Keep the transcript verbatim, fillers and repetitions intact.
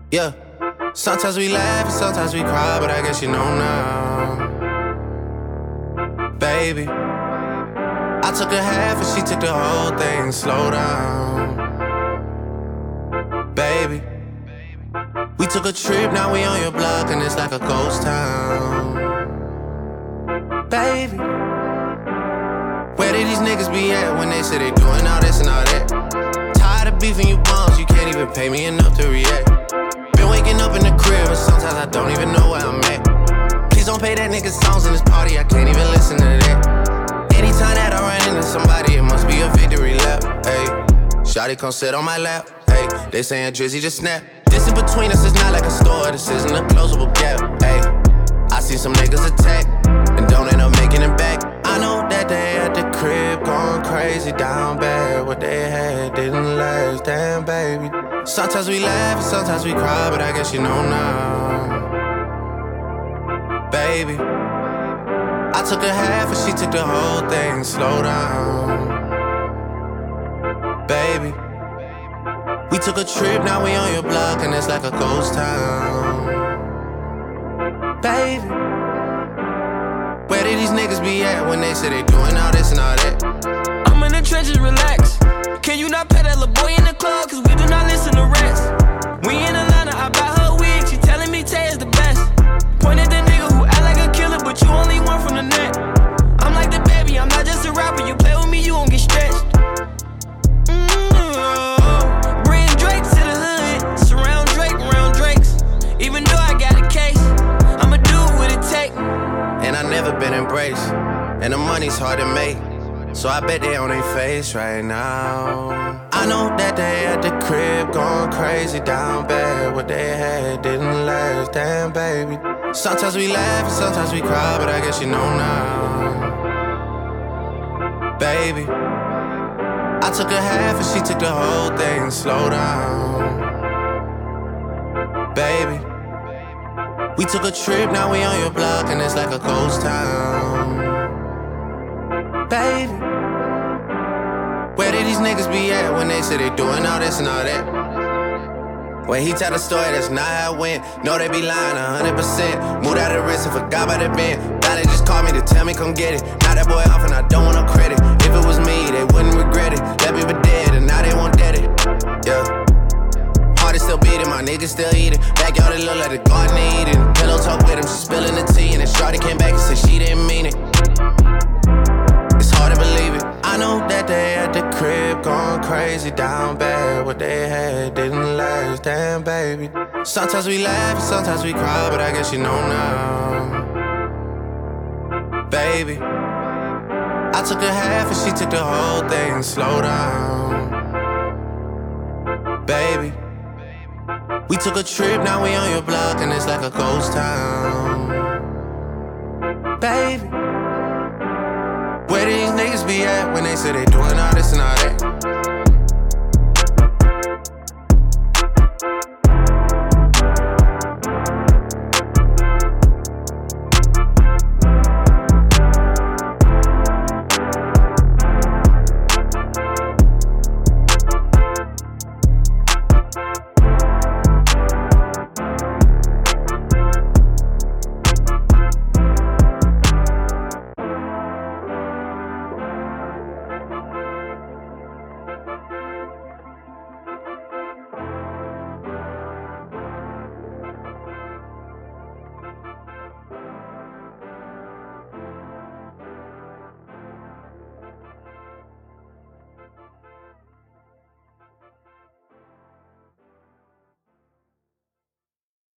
Yeah. Sometimes we laugh and sometimes we cry, but I guess you know now. Baby, I took a half and she took the whole thing. Slow down. Baby, we took a trip, now we on your block and it's like a ghost town. Baby, where did these niggas be at when they say they doing all this and all that? Tired of beefing you bums, you can't even pay me enough to react. Been waking up in the crib and sometimes I don't even know where I'm at. Please don't play that nigga songs in this party, I can't even listen to that. Anytime that I run into somebody, it must be a victory lap. Ayy, shawty come sit on my lap. Ayy, they saying Drizzy just snap. This in between us is not like a store, this isn't a closable gap. Ayy, I see some niggas attack and don't end up making it back. I know that they at the crib going crazy down bad. What they had didn't last, damn baby. Sometimes we laugh and sometimes we cry, but I guess you know now. Baby, I took a half and she took the whole thing. Slow down. Baby, we took a trip, now we on your block and it's like a ghost town. Baby, where did these niggas be at when they say they doing all this and all that? I'm in the trenches, relax. Can you not pet that little boy in the club? Cause we do not listen to rest. We in Atlanta, I buy her wig. She telling me Tay is the best. Point at the nigga who act like a killer, but you only one from the net. I'm like the baby, I'm not just a rapper. You play with me, you gon' get stretched. Mm-hmm. Bring Drake to the hood. Surround Drake, around Drakes. Even though I got a case, I'ma do what it take. And I never been embraced, and the money's hard to make, so I bet they on their face right now. I know that they at the crib going crazy down bad. What they had didn't last, damn baby. Sometimes we laugh and sometimes we cry, but I guess you know now. Baby, I took a half and she took the whole thing. Slow down. Baby, we took a trip, now we on your block and it's like a ghost town. Baby, where did these niggas be at when they say they doing all this and all that? When he tell the story, that's not how it went. No, they be lying a hundred percent. Moved out of the wrist and forgot about the bend. Now they just called me to tell me come get it. Now that boy off and I don't want no credit. If it was me, they wouldn't regret it. Left me for dead and now they won't dead it. Yeah. Heart is still beating, my niggas still eating. Backyard it look like the garden they eating. Pillow talk with him, she spilling the tea. And then shawty came back and said she didn't mean it. It's hard to believe it. I know that they at the crib going crazy down bad. What they had didn't last, damn baby. Sometimes we laugh and sometimes we cry, but I guess you know now. Baby, I took a half and she took the whole thing. Slow down. Baby, we took a trip, now we on your block and it's like a ghost town. Baby, where these niggas be at when they say they doing all this and all that?